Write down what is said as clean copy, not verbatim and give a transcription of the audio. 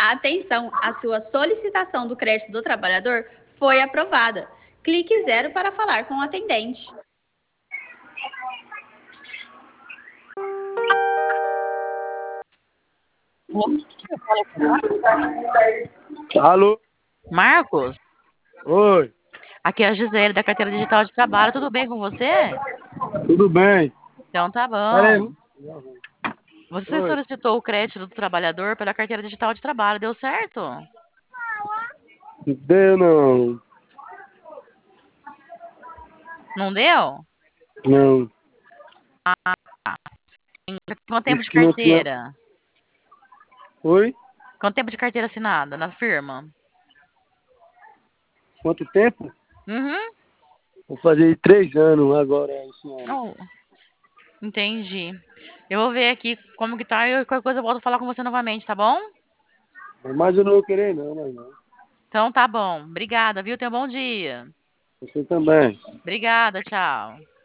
Atenção, a sua solicitação do crédito do trabalhador foi aprovada. Clique 0 para falar com o atendente. Alô? Marcos, Oi, aqui é a Gisele da Carteira Digital de Trabalho. Tudo bem com você? tudo bem? Então tá Pera aí. bom. Você Oi. solicitou o crédito do trabalhador pela Carteira Digital de Trabalho. Deu certo? Deu não. Não deu? Não. Quanto tempo Disse de que não tinha. carteira? Oi? Quanto tempo de carteira assinada na firma? Quanto tempo? Uhum. Vou fazer 3 anos agora esse ano. Oh, entendi. Eu vou ver aqui como que tá e qualquer coisa eu volto a falar com você novamente, tá bom? Mas eu não vou querer não, mas não. Então tá bom. Obrigada, viu? Tenha um bom dia. Você também. Obrigada, tchau.